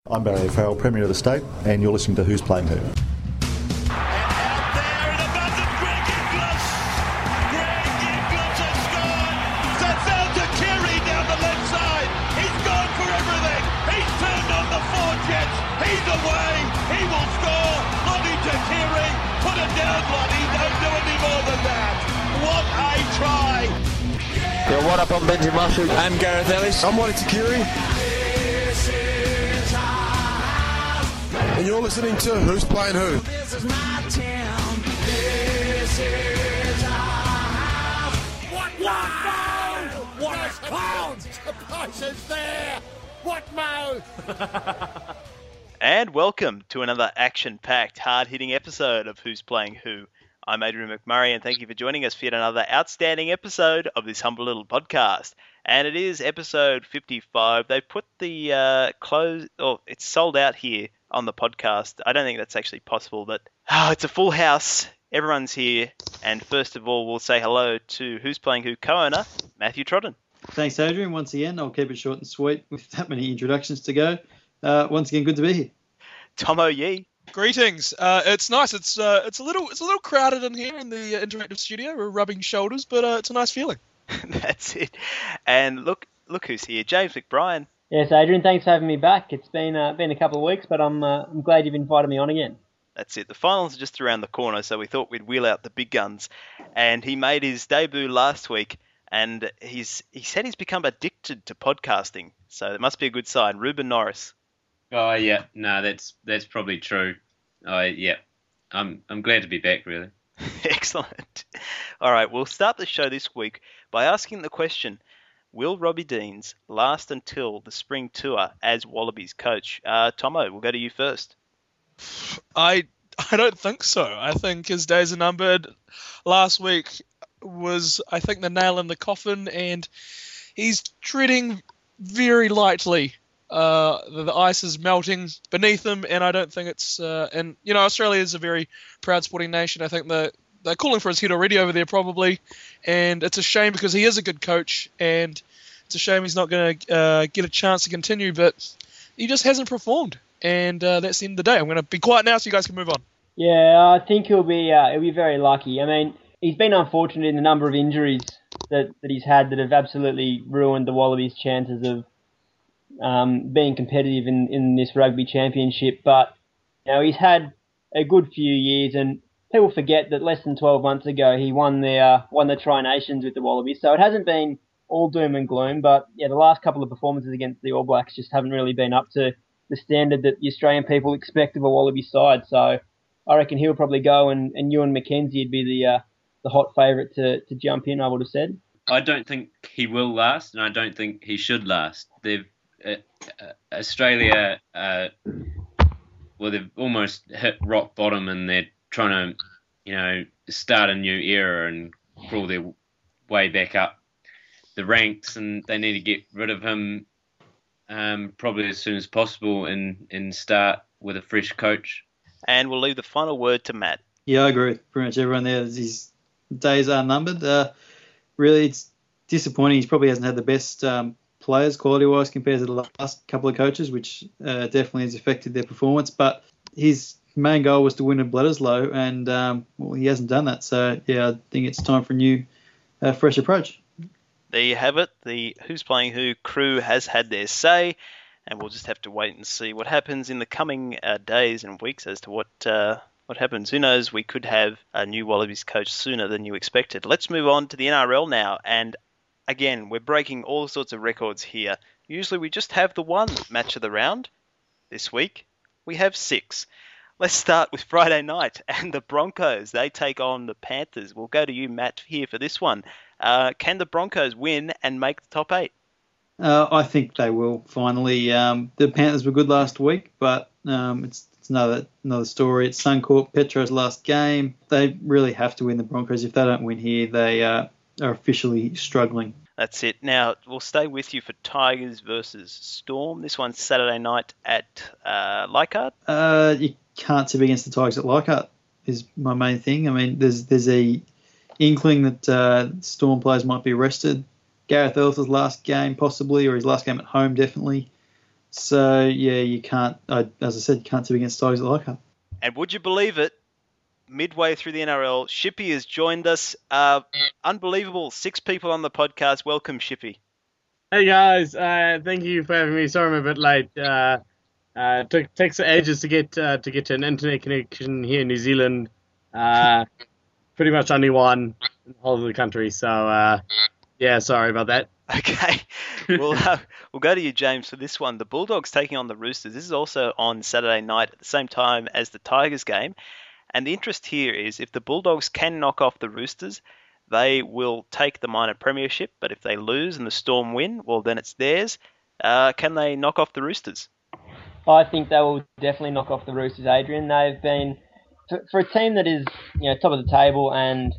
I'm Barry Farrell, Premier of the State, and you're listening to Who's Playing Who. Yeah, what up, I'm Benji Marshall. I'm Gareth Ellis. I'm Waddy Takiri. And you're listening to Who's Playing Who. This is my town. This is our house. What no! What clowns! The place is there! What mo? And welcome to another action-packed, hard-hitting episode of Who's Playing Who. I'm Adrian McMurray, and thank you for joining us for yet another outstanding episode of this humble little podcast. And it is episode 55. They put the it's sold out here on the podcast. I don't think that's actually possible, but it's a full house. Everyone's here. And first of all, we'll say hello to Who's Playing Who co-owner, Matthew Trodden. Thanks, Adrian. Once again, I'll keep it short and sweet with that many introductions to go. Once again, good to be here. Tomo Yee. Greetings. It's nice. It's a little crowded in here in the interactive studio. We're rubbing shoulders, but it's a nice feeling. That's it. And look who's here, James McBrien. Yes, Adrian. Thanks for having me back. It's been a couple of weeks, but I'm glad you've invited me on again. That's it. The finals are just around the corner, so we thought we'd wheel out the big guns. And he made his debut last week, and he said he's become addicted to podcasting. So it must be a good sign. Ruben Norris. Oh yeah, no, that's probably true. I'm glad to be back, really. Excellent. All right, we'll start the show this week by asking the question: will Robbie Deans last until the spring tour as Wallabies coach? Tomo, we'll go to you first. I don't think so. I think his days are numbered. Last week was, I think, the nail in the coffin, and he's treading very lightly. The ice is melting beneath him, and I don't think it's... and, you know, Australia is a very proud sporting nation. I think they're calling for his head already over there, probably, and it's a shame because he is a good coach, and it's a shame he's not going to get a chance to continue, but he just hasn't performed, and that's the end of the day. I'm going to be quiet now so you guys can move on. Yeah, I think he'll be very lucky. I mean, he's been unfortunate in the number of injuries that he's had that have absolutely ruined the Wallabies' chances of being competitive in this rugby championship, but you know, he's had a good few years, and people forget that less than 12 months ago he won the Tri-Nations with the Wallabies, so it hasn't been all doom and gloom, but yeah, the last couple of performances against the All Blacks just haven't really been up to the standard that the Australian people expect of a Wallaby side, so I reckon he'll probably go, and Ewan McKenzie would be the hot favourite to jump in, I would have said. I don't think he will last, and I don't think he should last. Australia, they've almost hit rock bottom, and they're trying to, start a new era and crawl their way back up the ranks, and they need to get rid of him probably as soon as possible and start with a fresh coach. And we'll leave the final word to Matt. Yeah, I agree with pretty much everyone there. His days are numbered. Really, it's disappointing. He probably hasn't had the best players quality-wise compared to the last couple of coaches, which definitely has affected their performance. But his main goal was to win at Bledisloe, and he hasn't done that. So, yeah, I think it's time for a new, fresh approach. There you have it. The Who's Playing Who crew has had their say, and we'll just have to wait and see what happens in the coming days and weeks as to what happens. Who knows, we could have a new Wallabies coach sooner than you expected. Let's move on to the NRL now, and again, we're breaking all sorts of records here. Usually we just have the one match of the round. This week, we have 6. Let's start with Friday night, and the Broncos, they take on the Panthers. We'll go to you, Matt, here for this one. Can the Broncos win and make the top 8? I think they will, finally. The Panthers were good last week, but it's another story. It's Suncorp, Petro's last game. They really have to win the Broncos. If they don't win here, they are officially struggling. That's it. Now, we'll stay with you for Tigers versus Storm. This one's Saturday night at Leichhardt. You can't tip against the Tigers at Leichhardt is my main thing. I mean, there's a inkling that Storm players might be rested. Gareth Ellis' last game, possibly, or his last game at home, definitely. So, yeah, you can't, as I said, you can't tip against Tigers at Leichhardt. And would you believe it? Midway through the NRL, Shippy has joined us. Unbelievable. 6 people on the podcast. Welcome, Shippy. Hey guys, thank you for having me. Sorry I'm a bit late. Takes ages to get to an internet connection here in New Zealand. Pretty much only one in the whole of the country. So yeah, sorry about that. Okay, we'll go to you, James, for this one. The Bulldogs taking on the Roosters. This is also on Saturday night at the same time as the Tigers game. And the interest here is if the Bulldogs can knock off the Roosters, they will take the minor premiership. But if they lose and the Storm win, well, then it's theirs. Can they knock off the Roosters? I think they will definitely knock off the Roosters, Adrian. They've been, for a team that is, top of the table and,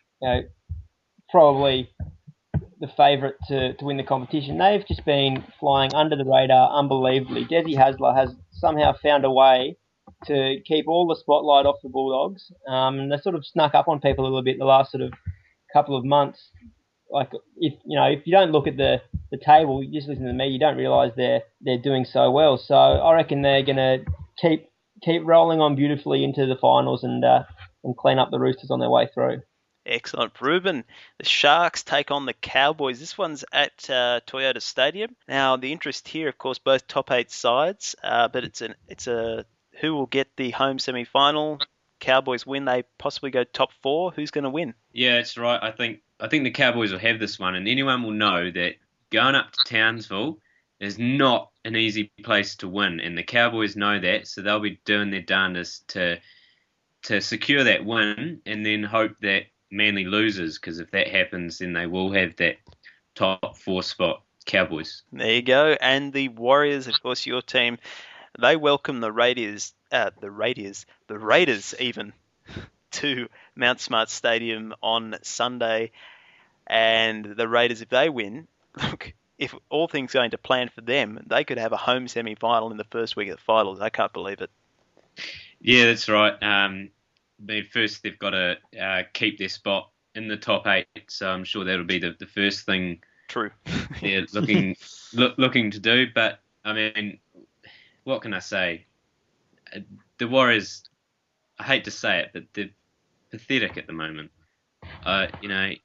probably the favourite to win the competition, they've just been flying under the radar unbelievably. Desi Hasler has somehow found a way to keep all the spotlight off the Bulldogs. They sort of snuck up on people a little bit the last sort of couple of months. Like if you don't look at the table, you just listen to me, you don't realise they're doing so well. So I reckon they're gonna keep rolling on beautifully into the finals and clean up the Roosters on their way through. Excellent. Ruben, the Sharks take on the Cowboys. This one's at Toyota Stadium. Now, the interest here, of course, both top 8 sides, but it's a who will get the home semi-final. Cowboys win, they possibly go top 4. Who's going to win? Yeah, that's right. I think the Cowboys will have this one, and anyone will know that going up to Townsville is not an easy place to win, and the Cowboys know that, so they'll be doing their darndest to secure that win, and then hope that Manly loses, because if that happens, then they will have that top 4 spot. Cowboys. There you go. And the Warriors, of course, your team, they welcome the Raiders even to Mount Smart Stadium on Sunday. And the Raiders, if they win, look, if all things going to plan for them, they could have a home semi-final in the first week of the finals. I can't believe it. Yeah, that's right. But first, they've got to keep their spot in the top 8, so I'm sure that'll be the first thing. True. They're looking to do. But I mean, what can I say? The Warriors, I hate to say it, but they're pathetic at the moment. The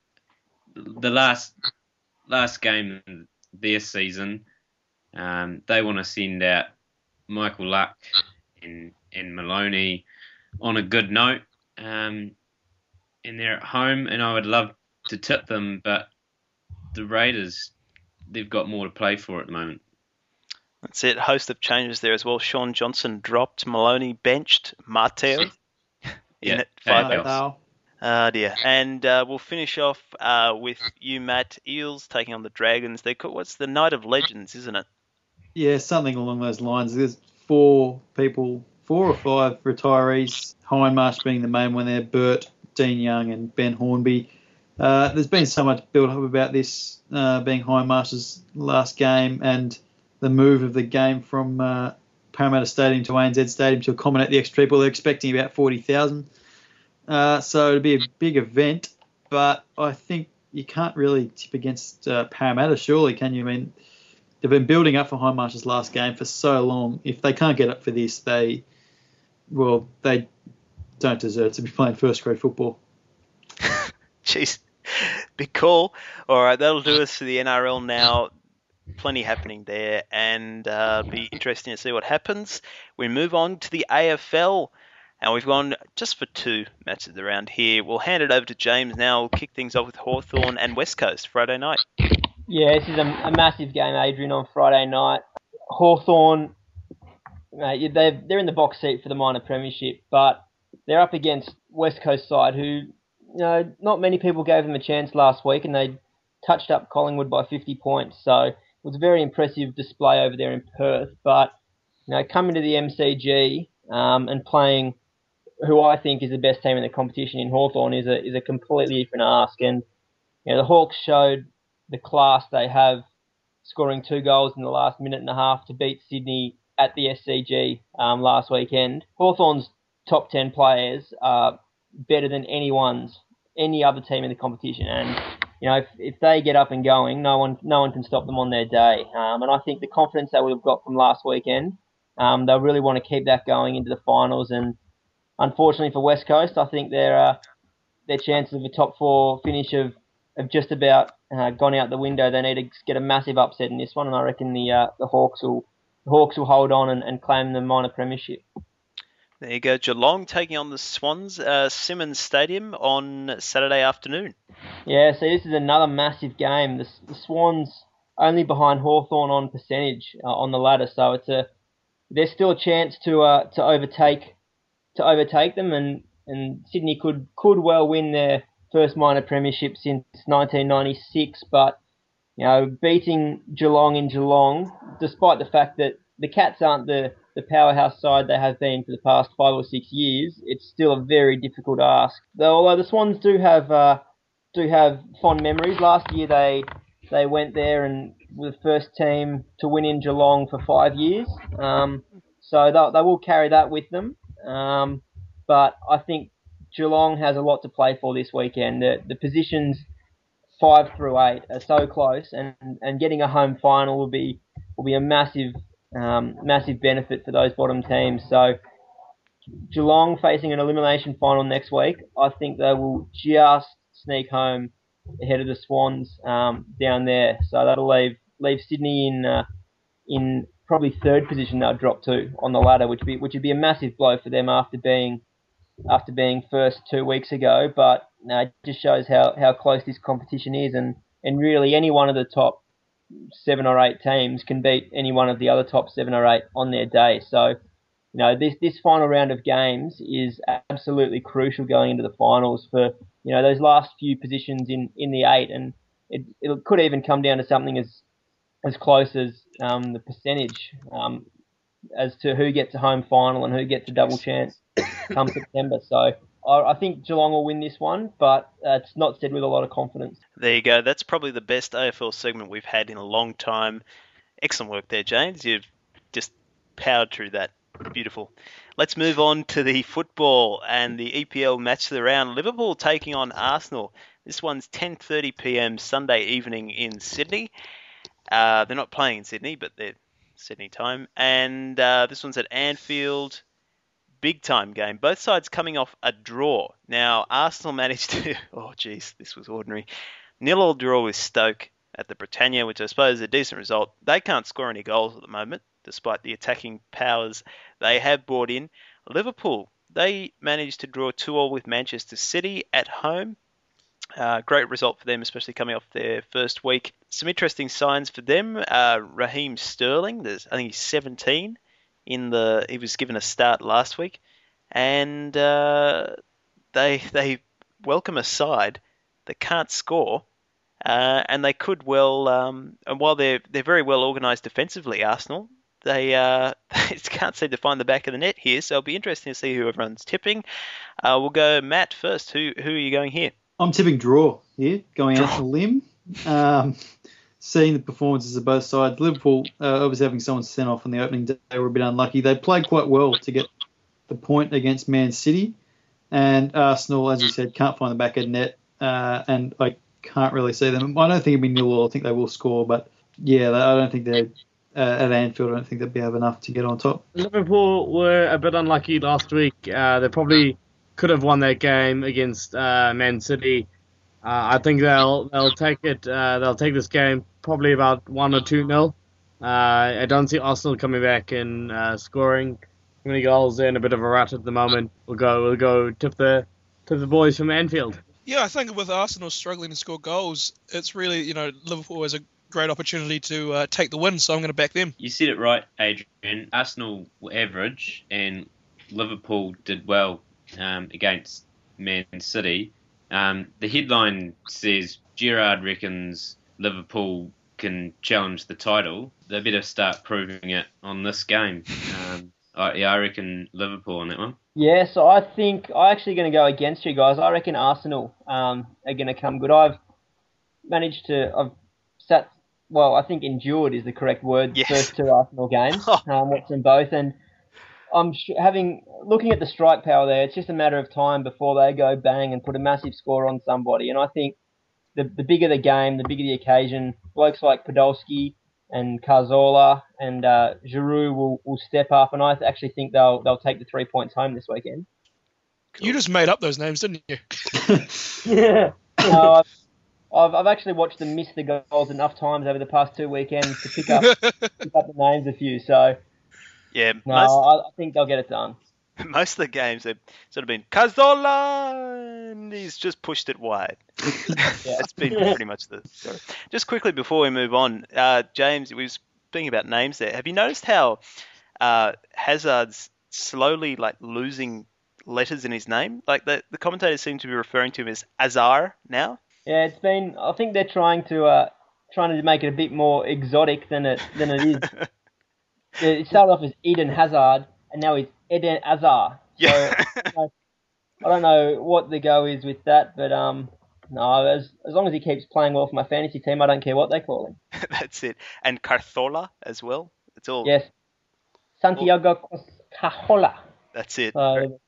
last game of their season, they want to send out Michael Luck and Maloney on a good note, and they're at home, and I would love to tip them, but the Raiders, they've got more to play for at the moment. That's it. Host of changes there as well. Sean Johnson dropped, Maloney benched, Martel in at 5 else. Dear. And we'll finish off with you, Matt. Eels taking on the Dragons. What's the Night of Legends, isn't it? Yeah, something along those lines. There's 4 or 5 retirees, Hindmarsh being the main one there, Burt, Dean Young and Ben Hornby. There's been so much build-up about this being Hindmarsh's last game and the move of the game from Parramatta Stadium to ANZ Stadium to accommodate the extra people. They're expecting about 40,000. So it'll be a big event, but I think you can't really tip against Parramatta, surely, can you? I mean, they've been building up for Hindmarsh's last game for so long. If they can't get up for this, they don't deserve to be playing first-grade football. Jeez, big call. All right, that'll do us for the NRL now. Plenty happening there, and be interesting to see what happens. We move on to the AFL, and we've gone just for 2 matches around here. We'll hand it over to James now. We'll kick things off with Hawthorn and West Coast Friday night. Yeah, this is a massive game, Adrian, on Friday night. Hawthorn, they're in the box seat for the minor premiership, but they're up against West Coast side who, not many people gave them a chance last week, and they touched up Collingwood by 50 points. So it was a very impressive display over there in Perth. But coming to the MCG and playing who I think is the best team in the competition in Hawthorn is a completely different ask. And the Hawks showed the class they have, scoring 2 goals in the last minute and a half to beat Sydney at the SCG last weekend. Hawthorn's top 10 players are better than any other team in the competition, and if they get up and going, no one can stop them on their day. And I think the confidence that we've got from last weekend, they'll really want to keep that going into the finals. And unfortunately for West Coast, I think their chances of a top 4 finish have just about gone out the window. They need to get a massive upset in this one, and I reckon the Hawks will hold on and claim the minor premiership. There you go. Geelong taking on the Swans, Simmons Stadium on Saturday afternoon. Yeah, so this is another massive game. The Swans only behind Hawthorn on percentage on the ladder, so there's still a chance to overtake them, and Sydney could well win their first minor premiership since 1996. But beating Geelong in Geelong, despite the fact that the Cats aren't the powerhouse side they have been for the past 5 or 6 years, it's still a very difficult ask. Although the Swans do have fond memories. Last year they went there and were the first team to win in Geelong for 5 years. So they will carry that with them. But I think Geelong has a lot to play for this weekend. The positions 5 through 8 are so close, and getting a home final will be a massive benefit for those bottom teams. So Geelong facing an elimination final next week, I think they will just sneak home ahead of the Swans down there. So that'll leave Sydney in probably 3rd position. They'll drop to on the ladder, which would be a massive blow for them after being first 2 weeks ago. But it just shows how close this competition is, and really any one of the top 7 or 8 teams can beat any one of the other top 7 or 8 on their day. So, this final round of games is absolutely crucial going into the finals for, those last few positions in the 8, and it could even come down to something as close as the percentage as to who gets a home final and who gets a double chance come September. So I think Geelong will win this one, but it's not said with a lot of confidence. There you go. That's probably the best AFL segment we've had in a long time. Excellent work there, James. You've just powered through that. Beautiful. Let's move on to the football and the EPL match of the round. Liverpool taking on Arsenal. This one's 10:30 p.m. Sunday evening in Sydney. They're not playing in Sydney, but they're Sydney time. And this one's at Anfield. Big time game. Both sides coming off a draw. Now, Arsenal managed to... Oh, geez, this was ordinary. 0-0 draw with Stoke at the Britannia, which I suppose is a decent result. They can't score any goals at the moment, despite the attacking powers they have brought in. Liverpool, they managed to draw 2-2 with Manchester City at home. Great result for them, especially coming off their first week. Some interesting signs for them. Raheem Sterling, I think he's 17. He was given a start last week, and they welcome a side that can't score, and they could well. And while they're very well organised defensively, Arsenal, they can't seem to find the back of the net here. So it'll be interesting to see who everyone's tipping. We'll go Matt first. Who are you going here? I'm tipping draw here, going out on a limb. Seeing the performances of both sides, Liverpool obviously having someone sent off on the opening day were a bit unlucky. They played quite well to get the point against Man City, and Arsenal, as you said, can't find the back of the net, and I can't really see them. I don't think it'll be 0-0. I think they will score, but yeah, I don't think they're at Anfield. I don't think they'll have enough to get on top. Liverpool were a bit unlucky last week. They probably could have won that game against Man City. I think they'll take it. They'll take this game probably about 1 or 2-0. I don't see Arsenal coming back and scoring too many goals. They're in a bit of a rut at the moment. We'll go tip the boys from Anfield. Yeah, I think with Arsenal struggling to score goals, it's really Liverpool has a great opportunity to take the win. So I'm going to back them. You said it right, Adrian. Arsenal were average, and Liverpool did well against Man City. The headline says Gerrard reckons Liverpool can challenge the title. They better start proving it on this game. I reckon Liverpool on that one. Yeah, so I think I'm actually going to go against you guys. I reckon Arsenal are going to come good. I've I think endured is the correct word. Yes. First 2 Arsenal games, watched them both, and I'm looking at the strike power there. It's just a matter of time before they go bang and put a massive score on somebody. And I think the bigger the game, the bigger the occasion, blokes like Podolski and Cazorla and Giroud will step up, and I actually think they'll take the 3 points home this weekend. You just made up those names, didn't you? Yeah. No, I've actually watched them miss the goals enough times over the past 2 weekends to pick up the names a few. So Yeah, no, I think they'll get it done. most of the games have sort of been Cazorla, and he's just pushed it wide. That's been pretty much the story. Just quickly before we move on, James, we were speaking about names there. Have you noticed how Hazard's slowly losing letters in his name? Like the commentators seem to be referring to him as Azar now. Yeah, it's been. I think they're trying to make it a bit more exotic than it is. It started off as Eden Hazard, and now it's Eden Hazard. Yeah. So, I don't know what the go is with that, but no, as long as he keeps playing well for my fantasy team, I don't care what they call him. That's it. And Carthola as well. It's all. Yes, Santiago Cajola. That's it.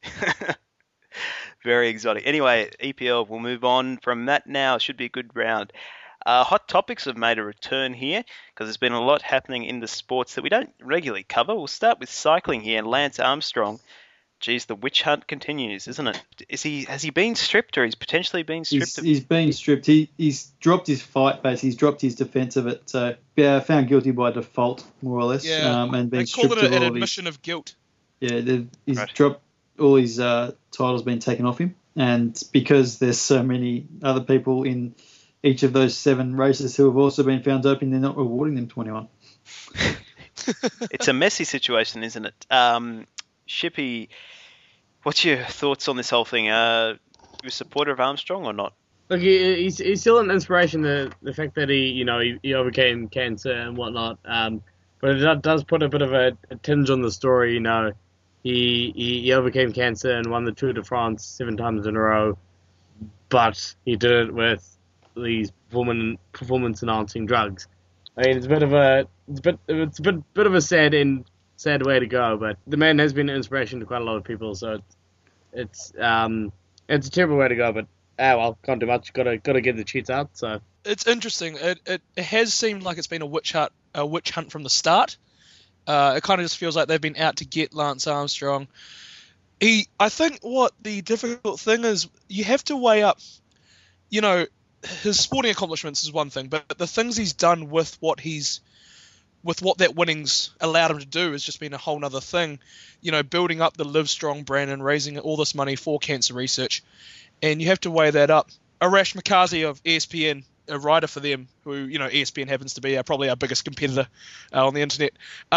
Very exotic. Anyway, EPL, we'll move on from that now. Should be a good round. Hot topics have made a return here because there's been a lot happening in the sports that we don't regularly cover. We'll start with cycling here. Lance Armstrong. Geez, the witch hunt continues, isn't it? Has he been stripped, or he's potentially been stripped? He's been stripped. He's dropped his fight base. He's dropped his defence of it. So found guilty by default, more or less. Yeah, and been they call stripped it of an all admission of guilt. Yeah, he's dropped all his titles, been taken off him, and because there's so many other people in each of those 7 races who have also been found doping, they're not rewarding them 21. It's a messy situation, isn't it? Shippy, what's your thoughts on this whole thing? You a supporter of Armstrong or not? Look, he's still an inspiration. The fact that he overcame cancer and whatnot. But it does put a bit of a tinge on the story. He overcame cancer and won the Tour de France 7 times in a row, but he did it with these performance enhancing drugs. I mean, it's a bit of a sad way to go. But the man has been an inspiration to quite a lot of people. So it's a terrible way to go. But can't do much. Got to get the cheats out. So it's interesting. It has seemed like it's been a witch hunt from the start. It kind of just feels like they've been out to get Lance Armstrong. I think what the difficult thing is, you have to weigh up, his sporting accomplishments is one thing, but the things he's done with what that winnings allowed him to do has just been a whole nother thing. Building up the Livestrong brand and raising all this money for cancer research. And you have to weigh that up. Arash Markazi of ESPN, a writer for them, who, ESPN happens to be probably our biggest competitor on the internet.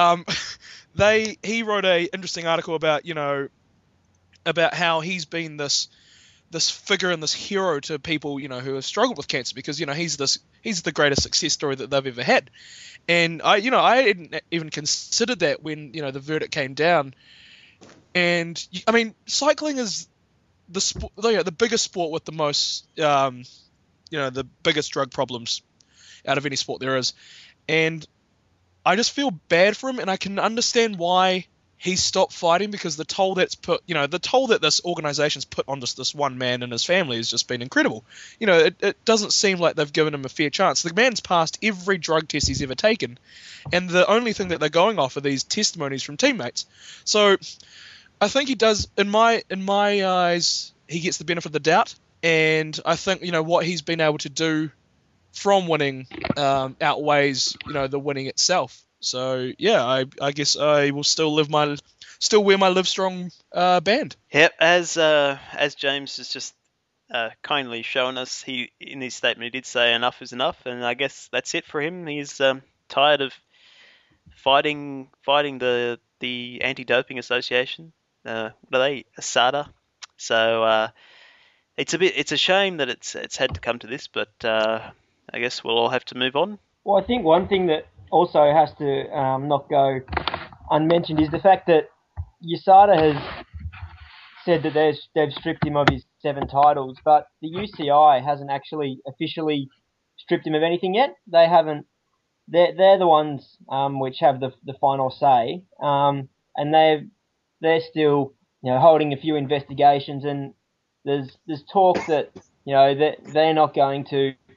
He wrote a interesting article about how he's been this figure and this hero to people, who have struggled with cancer, because, he's the greatest success story that they've ever had. And I hadn't even considered that when, the verdict came down. And I mean, cycling is the biggest sport with the most, the biggest drug problems out of any sport there is. And I just feel bad for him, and I can understand why he stopped fighting, because the toll that this organization's put on just this one man and his family has just been incredible. It doesn't seem like they've given him a fair chance. The man's passed every drug test he's ever taken, and the only thing that they're going off are these testimonies from teammates. So I think he does, in my eyes, he gets the benefit of the doubt, and I think what he's been able to do from winning outweighs the winning itself. So yeah, I guess I will still wear my Livestrong band. Yep, as James has just kindly shown us, in his statement he did say enough is enough, and I guess that's it for him. He's tired of fighting the Anti-Doping Association. What are they? ASADA. So it's a shame that it's had to come to this, but I guess we'll all have to move on. Well, I think one thing that also has to not go unmentioned is the fact that USADA has said that they've stripped him of his 7 titles, but the UCI hasn't actually officially stripped him of anything yet. They haven't. They're the ones which have the final say, and they're still holding a few investigations, and there's talk that that they're not going to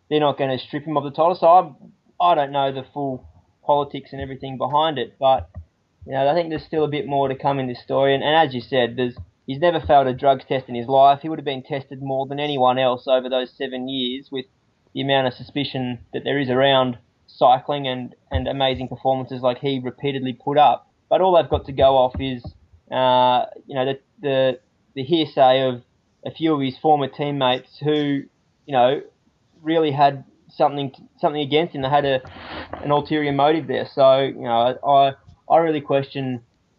they're not going to strip him of the title. So I don't know the full politics and everything behind it, but I think there's still a bit more to come in this story. And as you said, he's never failed a drugs test in his life. He would have been tested more than anyone else over those 7 years with the amount of suspicion that there is around cycling and amazing performances like he repeatedly put up. But all they've got to go off is, the hearsay of a few of his former teammates who, really had something against him. They had an ulterior motive there. So, I really question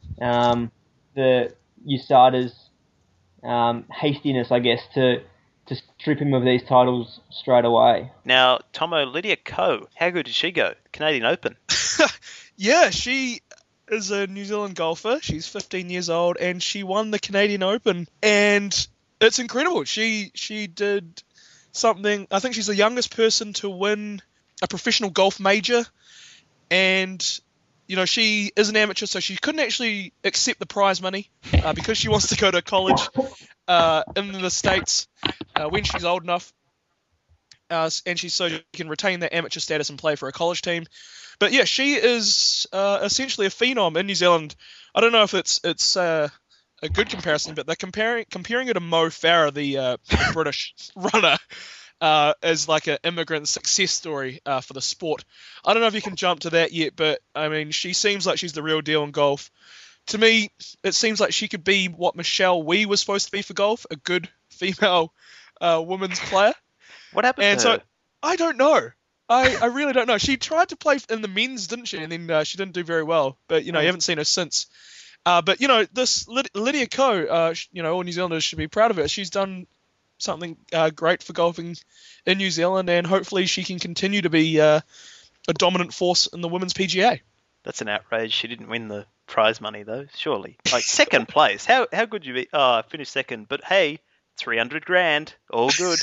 the USADA's hastiness, I guess, to strip him of these titles straight away. Now, Tomo, Lydia Ko, how good did she go? Canadian Open. Yeah, she is a New Zealand golfer. She's 15 years old, and she won the Canadian Open, and it's incredible. She did something. I think she's the youngest person to win a professional golf major, and she is an amateur, so she couldn't actually accept the prize money because she wants to go to college in the States when she's old enough, and so she can retain that amateur status and play for a college team. But yeah, she is essentially a phenom in New Zealand. I don't know if it's a good comparison, but they're comparing her to Mo Farah, the British runner, as like an immigrant success story for the sport. I don't know if you can jump to that yet, but I mean, she seems like she's the real deal in golf. To me, it seems like she could be what Michelle Wee was supposed to be for golf, a good female women's player. What happened to her? I don't know. I really don't know. She tried to play in the men's, didn't she? And then she didn't do very well. But, you haven't seen her since. But, this Lydia Ko, all New Zealanders should be proud of her. She's done something great for golfing in New Zealand, and hopefully she can continue to be a dominant force in the women's PGA. That's an outrage. She didn't win the prize money, though, surely. Like, second place. How good you be? Oh, I finished second. But, hey, 300 grand. All good.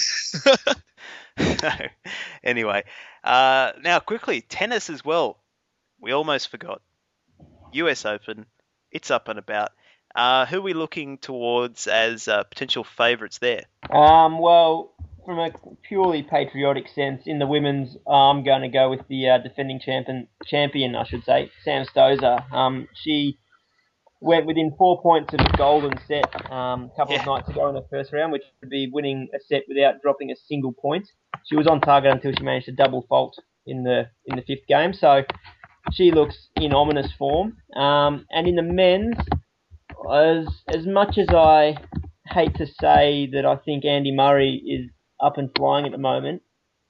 No. Anyway, now quickly, tennis as well. We almost forgot. US Open. It's up and about. Who are we looking towards as potential favourites there? Well, from a purely patriotic sense, in the women's, I'm going to go with the defending champion, I should say, Sam Stosur. She went within 4 points of a golden set a couple of nights ago in the first round, which would be winning a set without dropping a single point. She was on target until she managed to double fault in the fifth game, so she looks in ominous form. And in the men's, as much as I hate to say that I think Andy Murray is up and flying at the moment,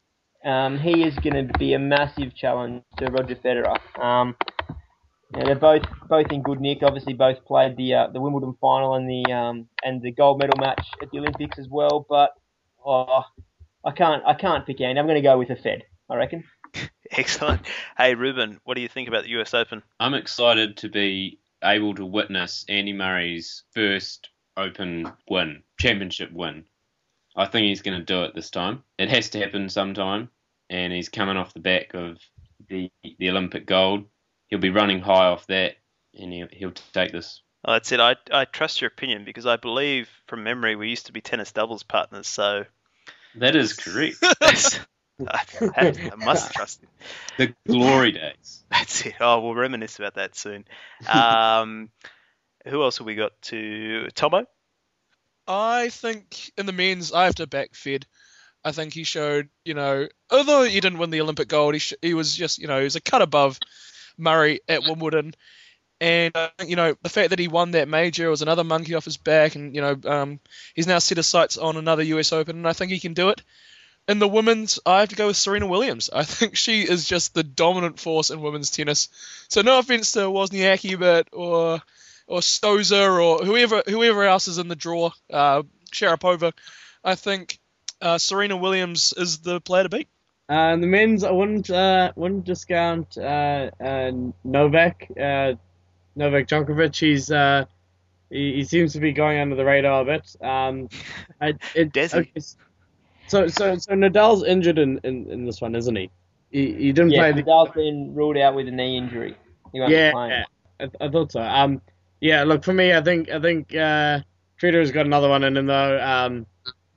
he is going to be a massive challenge to Roger Federer. They're both in good nick. Obviously, both played the Wimbledon final and the gold medal match at the Olympics as well. But I can't pick Andy. I'm going to go with a Fed, I reckon. Excellent. Hey, Ruben, what do you think about the US Open? I'm excited to be able to witness Andy Murray's first Open win, championship win. I think he's going to do it this time. It has to happen sometime, and he's coming off the back of the Olympic gold. He'll be running high off that, and he'll take this. Oh, that's it. I trust your opinion because I believe, from memory, we used to be tennis doubles partners, so... That is correct. I must trust him. The glory days. That's it. Oh, we'll reminisce about that soon. Who else have we got to... Tomo? I think in the men's, I have to back Fed. I think he showed, although he didn't win the Olympic gold, he was just, he was a cut above Murray at Wimbledon. And, the fact that he won that major was another monkey off his back. And, he's now set his sights on another US Open, and I think he can do it. In the women's, I have to go with Serena Williams. I think she is just the dominant force in women's tennis. So no offense to Wozniacki, or Stosur, or whoever else is in the draw, Sharapova. I think Serena Williams is the player to beat. The men's, I wouldn't discount Novak Djokovic. He seems to be going under the radar a bit. So Nadal's injured in this one, isn't he? He didn't play. Nadal's been ruled out with a knee injury. He won't be playing. I thought so. Look, for me, I think Treater's got another one in him though.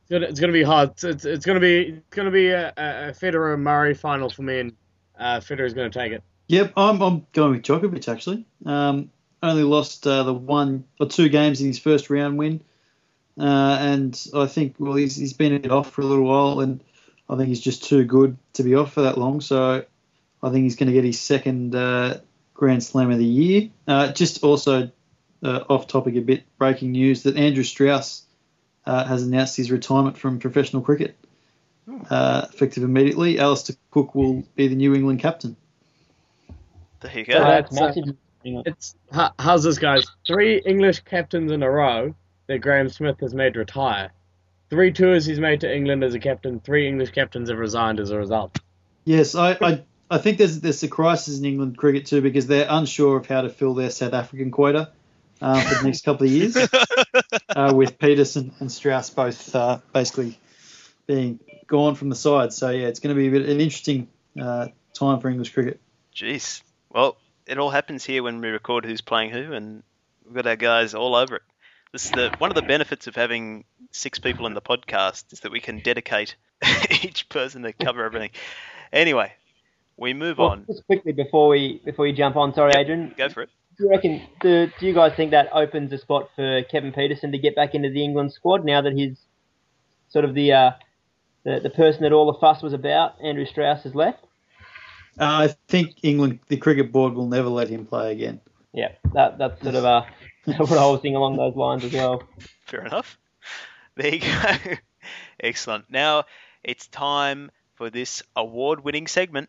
It's gonna be hard. It's gonna be a Federer Murray final for me, and Federer's gonna take it. Yep, I'm going with Djokovic actually. Only lost the 1 or 2 games in his first round win, and I think he's been a bit off for a little while, and I think he's just too good to be off for that long. So I think he's going to get his second Grand Slam of the year. Just also off topic a bit, breaking news that Andrew Strauss has announced his retirement from professional cricket, effective immediately. Alistair Cook will be the New England captain. There you go. How's this, guys? 3 English captains in a row that Graham Smith has made retire. 3 tours he's made to England as a captain. 3 English captains have resigned as a result. Yes, I think there's a crisis in England cricket too, because they're unsure of how to fill their South African quota for the next couple of years, with Peterson and Strauss both basically being gone from the side. So yeah, it's going to be an interesting time for English cricket. Jeez. Well, it all happens here when we record Who's Playing Who, and we've got our guys all over it. This is one of the benefits of having 6 people in the podcast is that we can dedicate each person to cover everything. Anyway, we move on. Just quickly before you jump on, sorry, Adrian. Go for it. Do you reckon? Do you guys think that opens a spot for Kevin Peterson to get back into the England squad now that he's sort of the person that all the fuss was about, Andrew Strauss, has left? I think England, the cricket board, will never let him play again. Yeah, that's sort of what I was thinking along those lines as well. Fair enough. There you go. Excellent. Now it's time for this award-winning segment.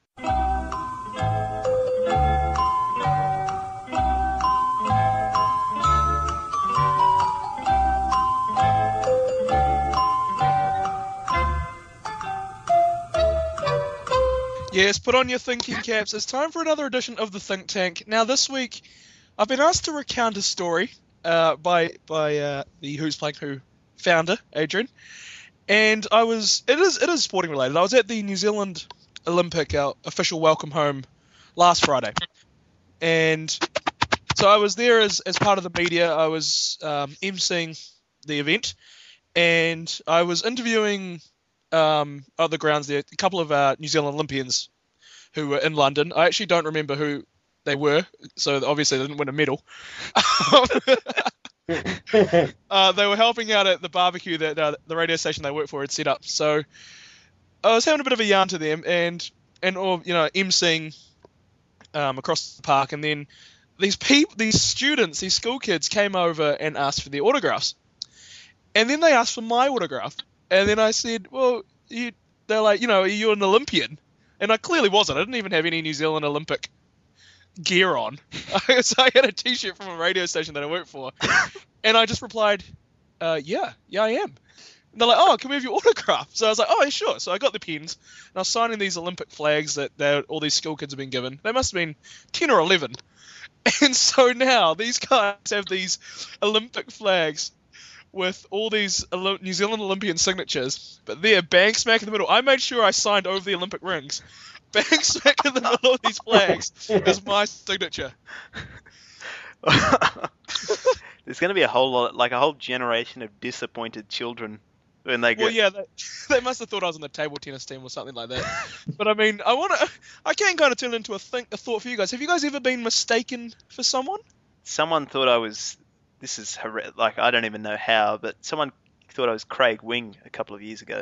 Yes, put on your thinking caps. It's time for another edition of the Think Tank. Now, this week, I've been asked to recount a story by the Who's Playing Who founder, Adrian, and it is sporting related. I was at the New Zealand Olympic official welcome home last Friday, and so I was there as part of the media. I was emceeing the event, and I was interviewing other grounds there, a couple of New Zealand Olympians who were in London. I actually don't remember who they were, so obviously they didn't win a medal. They were helping out at the barbecue that the radio station they work for had set up. So I was having a bit of a yarn to them and emceeing across the park, and then these students, these school kids came over and asked for their autographs. And then they asked for my autograph. And then I said, well, they're like, are you an Olympian? And I clearly wasn't. I didn't even have any New Zealand Olympic gear on. So I had a T-shirt from a radio station that I worked for. And I just replied, yeah, I am. And they're like, oh, can we have your autograph? So I was like, oh, yeah, sure. So I got the pens, and I was signing these Olympic flags that all these school kids have been given. They must have been 10 or 11. And so now these guys have these Olympic flags with all these New Zealand Olympian signatures, but there, bang smack in the middle. I made sure I signed over the Olympic rings. Bang smack in the middle of these flags is my signature. There's going to be a whole generation of disappointed children when they go. Well, yeah, they must have thought I was on the table tennis team or something like that. But I mean, I can kind of turn it into a thought for you guys. Have you guys ever been mistaken for someone? Someone thought I was. This is I don't even know how, but someone thought I was Craig Wing a couple of years ago.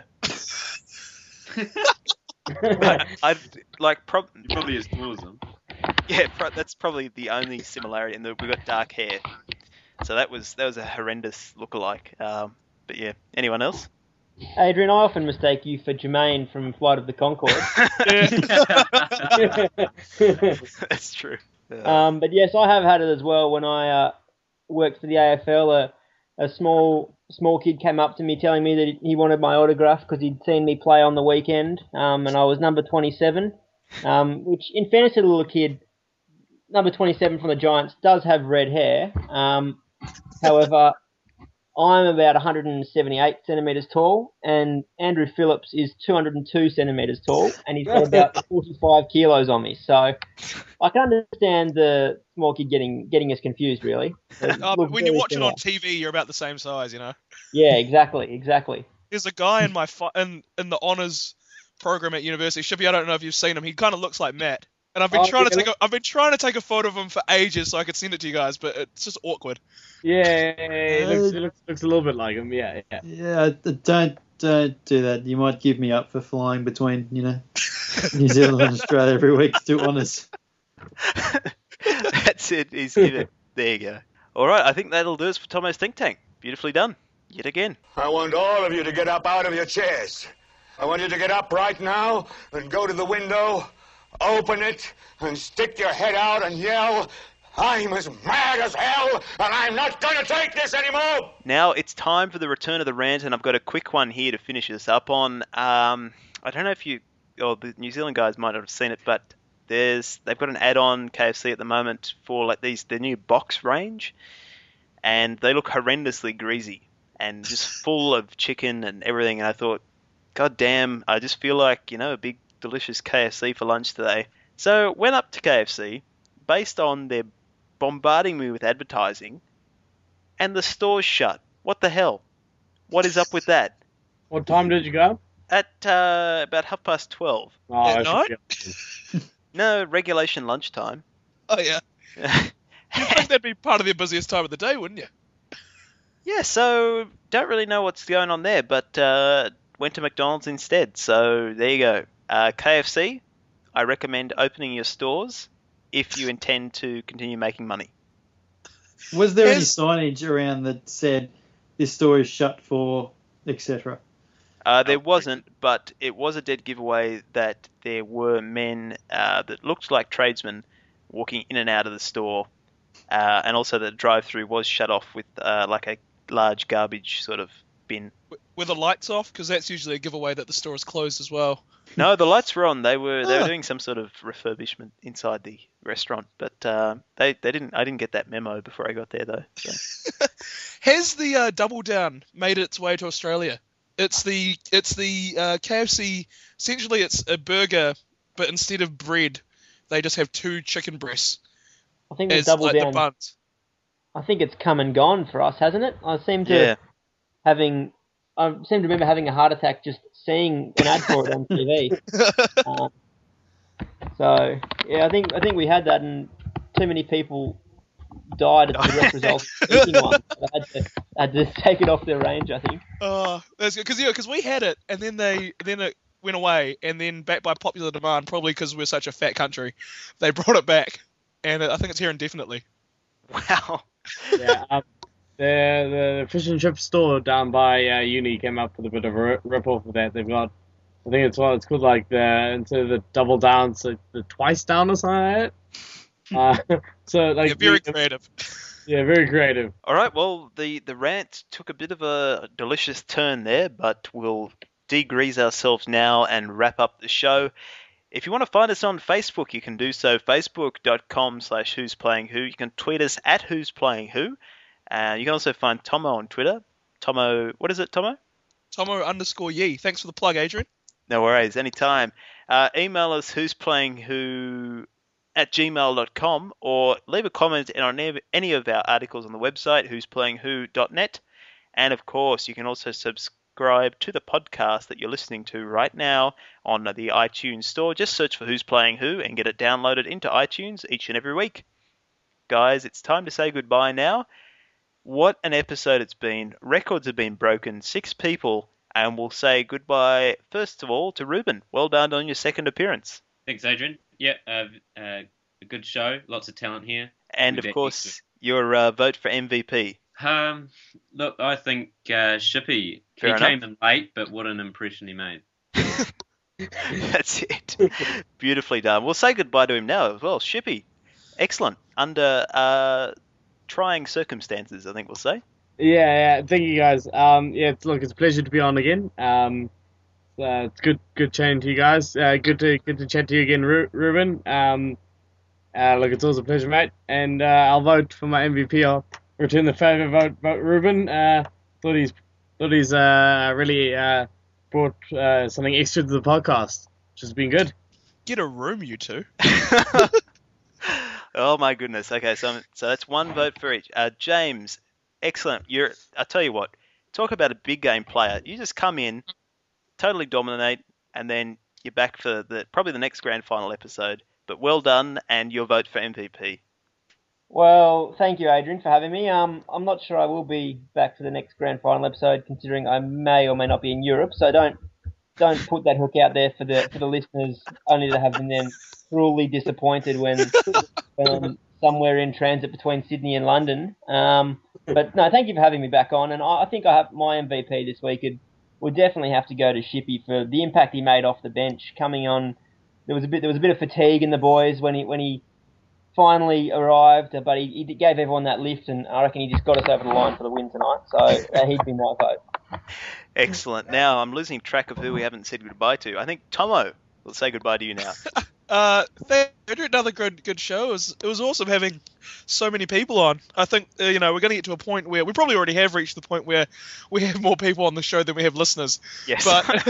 Probably as tall as them. Yeah, that's probably the only similarity, and we got dark hair, so that was a horrendous lookalike. But yeah, anyone else? Adrian, I often mistake you for Jermaine from Flight of the Conchords. That's true. But yes, I have had it as well. When I worked for the AFL, a small kid came up to me telling me that he wanted my autograph because he'd seen me play on the weekend, and I was number 27, which in fairness to the little kid, number 27 from the Giants does have red hair. However, I'm about 178 centimetres tall, and Andrew Phillips is 202 centimetres tall, and he's got about 45 kilos on me. So I can understand the small kid getting us confused, really. But when you watch it on TV, you're about the same size, Yeah, exactly. There's a guy in my in the honors program at university. Shippy, I don't know if you've seen him. He kind of looks like Matt. And I've been trying to take a photo of him for ages so I could send it to you guys, but it's just awkward. Yeah, it looks a little bit like him. Yeah. Yeah, don't do that. You might give me up for flying between, New Zealand and Australia every week to do honours. That's it. He's in it. There you go. All right, I think that'll do us for Tomo's Think Tank. Beautifully done. Yet again. I want all of you to get up out of your chairs. I want you to get up right now and go to the window, open it, and stick your head out and yell, "I'm as mad as hell, and I'm not going to take this anymore!" Now it's time for the return of the rant, and I've got a quick one here to finish this up on. I don't know if the New Zealand guys might not have seen it, but they've got an add-on KFC at the moment for like the new box range, and they look horrendously greasy and just full of chicken and everything. And I thought, God damn, I just feel like, a big delicious KFC for lunch today. So went up to KFC based on their bombarding me with advertising, and the store's shut. What the hell? What is up with that? What time did you go? At about 12:30. Oh, At night? No, regulation lunchtime. Oh, yeah. You'd think that'd be part of their busiest time of the day, wouldn't you? Yeah, so don't really know what's going on there, but went to McDonald's instead. So there you go. KFC, I recommend opening your stores if you intend to continue making money. Was there any signage around that said this store is shut for, etc.? There wasn't, but it was a dead giveaway that there were men that looked like tradesmen walking in and out of the store, and also the drive-through was shut off with like a large garbage sort of bin. Were the lights off? Because that's usually a giveaway that the store is closed as well. No, the lights were on. They were doing some sort of refurbishment inside the restaurant, but they didn't. I didn't get that memo before I got there though. So. Has the Double Down made its way to Australia? It's the KFC. Essentially, it's a burger, but instead of bread, they just have 2 chicken breasts. I think it's Double Down. The buns. I think it's come and gone for us, hasn't it? I seem to remember having a heart attack just seeing an ad for it on TV. So yeah, I think we had that, and too many people died as a direct result of eating one. So I had to take it off their range, I think. Oh, that's good because we had it, and then it went away, and then back by popular demand, probably because we're such a fat country, they brought it back, and I think it's here indefinitely. Wow. Yeah. The fish and chip store down by uni came up with a bit of a rip-off of that. They've got, I think it's called like instead of the double down, so the twice down or something like that. So like very creative. Yeah, very creative. All right, well, the rant took a bit of a delicious turn there, but we'll degrease ourselves now and wrap up the show. If you want to find us on Facebook, you can do so, facebook.com/whosplayingwho. You can tweet us at whosplayingwho. You can also find Tomo on Twitter. Tomo, what is it, Tomo? Tomo_ye. Thanks for the plug, Adrian. No worries, anytime. Email us whosplayingwho@gmail.com, or leave a comment on any of our articles on the website, whosplayingwho.net. And of course, you can also subscribe to the podcast that you're listening to right now on the iTunes store. Just search for Who's Playing Who and get it downloaded into iTunes each and every week. Guys, it's time to say goodbye now. What an episode it's been. Records have been broken. 6 people. And we'll say goodbye, first of all, to Ruben. Well done on your second appearance. Thanks, Adrian. Yeah, a good show. Lots of talent here. And, of course, your vote for MVP. Look, I think Shippy. Fair he enough. came in late, but what an impression he made. That's it. Beautifully done. We'll say goodbye to him now as well. Shippy, excellent. Under trying circumstances, I think we'll say. Yeah. Thank you, guys. It's a pleasure to be on again. It's good chatting to you guys. Good to chat to you again, Ruben. It's always a pleasure, mate. And I'll vote for my MVP. I'll return the favour, vote Ruben. Thought he's really brought something extra to the podcast, which has been good. Get a room, you two. Oh my goodness. Okay, so that's one vote for each. James, excellent. I'll tell you what, talk about a big game player. You just come in, totally dominate, and then you're back for probably the next grand final episode. But well done, and your vote for MVP. Well, thank you, Adrian, for having me. I'm not sure I will be back for the next grand final episode, considering I may or may not be in Europe. So don't put that hook out there for the listeners, only to have them then cruelly disappointed when somewhere in transit between Sydney and London. But no, thank you for having me back on. And I think I have my MVP this week. Would definitely have to go to Shippy for the impact he made off the bench, coming on. There was a bit of fatigue in the boys when he finally arrived, but he gave everyone that lift, and I reckon he just got us over the line for the win tonight. So he'd be my vote. Excellent. Now I'm losing track of who we haven't said goodbye to. I think Tomo will say goodbye to you now. Another good show. It was awesome having so many people on. I think we're going to get to a point where we probably already have reached the point where we have more people on the show than we have listeners. Yes.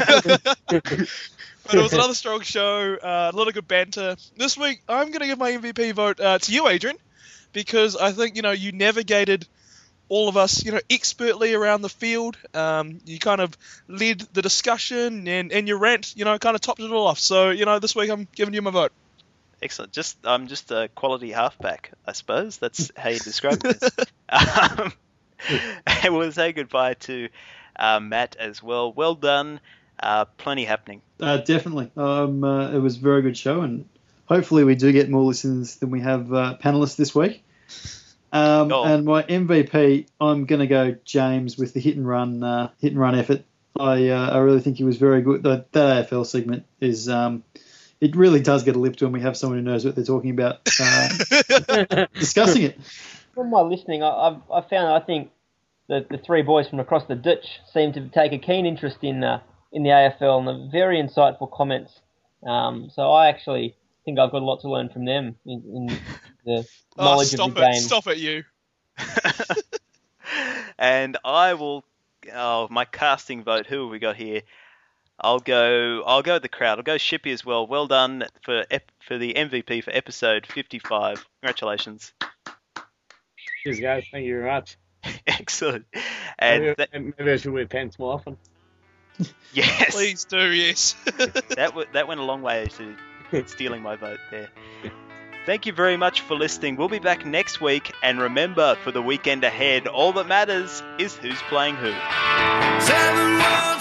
But it was another strong show, a lot of good banter. This week, I'm going to give my MVP vote to you, Adrian, because I think, you navigated all of us, expertly around the field. You kind of led the discussion, and your rant, kind of topped it all off. So, this week I'm giving you my vote. Excellent. I'm just a quality halfback, I suppose. That's how you describe it. And we'll say goodbye to Matt as well. Well done. Plenty happening. Definitely. It was a very good show, and hopefully we do get more listeners than we have panelists this week. And my MVP, I'm going to go James with the hit and run effort. I really think he was very good. That AFL segment is it really does get a lip to when we have someone who knows what they're talking about discussing it. From my listening, I found I think that the three boys from across the ditch seem to take a keen interest in the AFL and the very insightful comments. So I actually think I've got a lot to learn from them in the knowledge of the game. Stop it, you. And I will. Oh, my casting vote. Who have we got here? I'll go with the crowd. I'll go Shippy as well. Well done for the MVP for episode 55. Congratulations. Cheers, guys. Thank you very much. Excellent. And maybe I should wear pants more often. Yes. Please do, yes. that went a long way to stealing my vote there. Thank you very much for listening. We'll be back next week. And remember, for the weekend ahead, all that matters is who's playing who. 7